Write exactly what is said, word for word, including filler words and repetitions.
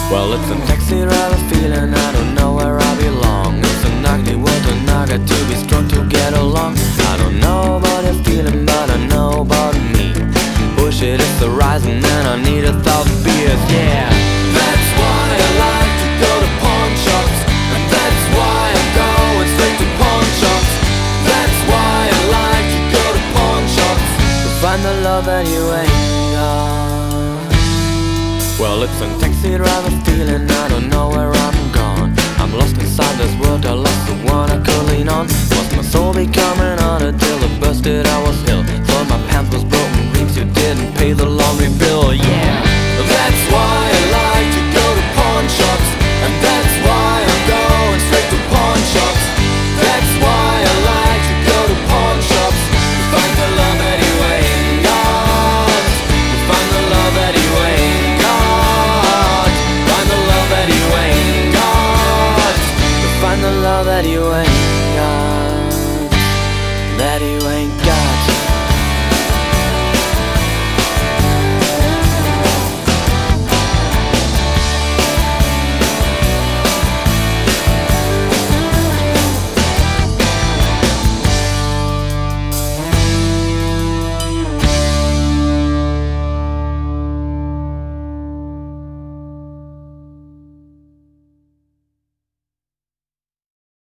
Well, it's a taxi driver feeling, I don't know where I belong. It's an ugly world and I got to be strong to get along. I don't know about your feeling, but I know about me. Bullshit is the rising and I need a thousand beers, yeah. That's why I like to go to pawn shops, and that's why I'm going straight to pawn shops. That's why I like to go to pawn shops, to find the love that you ain't got. Well, it's a taxi driver feeling, I don't know where I'm gone. I'm lost inside this world, I lost the one I could lean on. Was my soul becoming harder till it busted, I was ill. Thought my pants was broken, dreams you didn't pay the laundry bill, yeah. That's why I like to go to pawn shops, and that's why I'm going straight to pawn shops. That's why I like to go to pawn shops, to find the love that you ain't got. To find the love that you ain't got. Find the love that you ain't got. To find the love that you ain't got. That you ain't got.